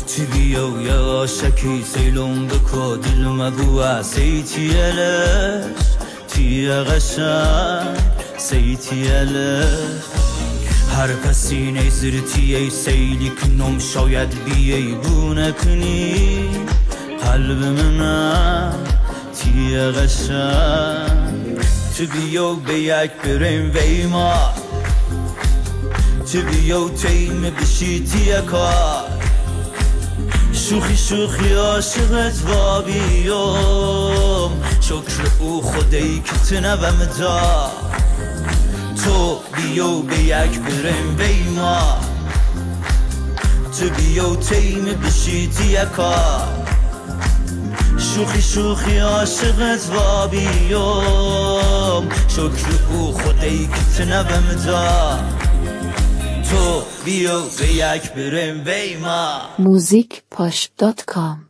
چی بیو یا عاشقی سیلون بکو دلم بوا سیتیلش تی قشنگ سیتیلش هر کسی نزرتی ای سیلی کنم شاید بیای بونه کنی قلب منم تی قشنگ تو بیو به یک بریم ویما تو بیو تیم بشی تی کار شوخی شوخی عاشقت و بیام شکر او خدایی که تنبم دا تو بیو به یک بریم بیما تو بیو تیم بشیتی یکا شوخی شوخی عاشقت و بیام شکر او خدایی که تنبم دا تو بیو به یک بریم بیما musicposh.com